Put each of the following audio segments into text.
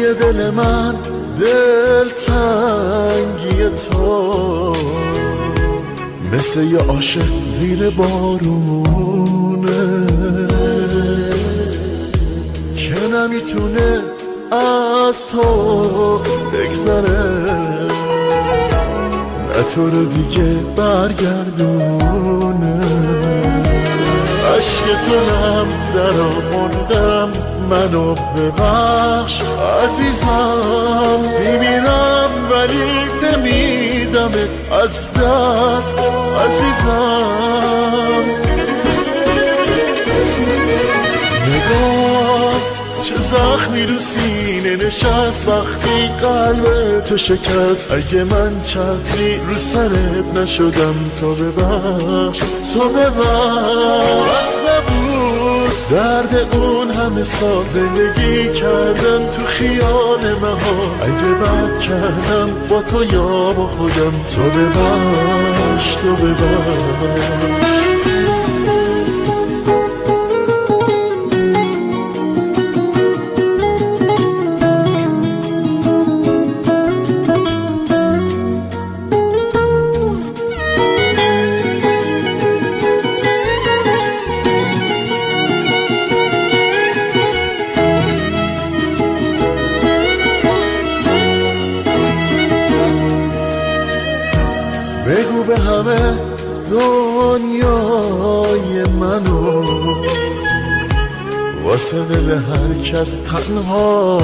توی دل من دل تنگی تو مثل یه عاشق زیر بارونه که نمیتونه از تو بگذره، نه تو رو دیگه برگردونه. عشق تو هم در آموندم، منو ببخش عزیزم. میمیرم ولی نمیدمت از دست عزیزم. نگاه چه زخمی رو سینه نشست وقتی قلب تو شکست. اگه من چتری رو سرت نشدم تو ببخش، تو ببخش. بس نبود درد اون همه سال زندگی کردن تو خیال مهار. اگه بد کردم با تو یا با خودم، تو ببخش، تو ببخش. بگو به همه دنیای منو واسه دل هر کس تنها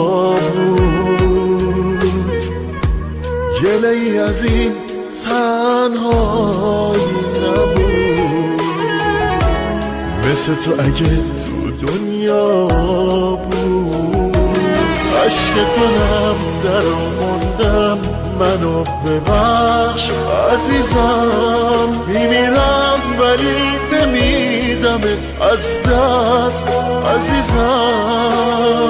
بود. گله ای از این تنهایی نبود، مثل تو اگه تو دنیا بود. عشق تو هم در آموندم، منو ببخش عزیزم. میمیرم ولی نمیدمت از دست عزیزم.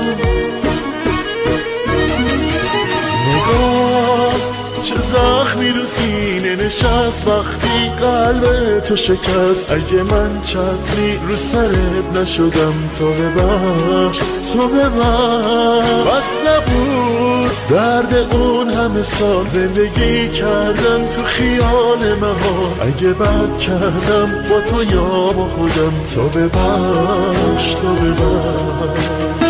نگاه چه زخمی رو سینه نشست وقتی قلب تو شکست. اگه من چتری رو سرت نشدم تو ببخش، تو ببخش. بس نبود درد اون همه سال زندگی کردن تو خیال مهار. اگه بد کردم با تو یا با خودم، تو ببخش، تو ببخش.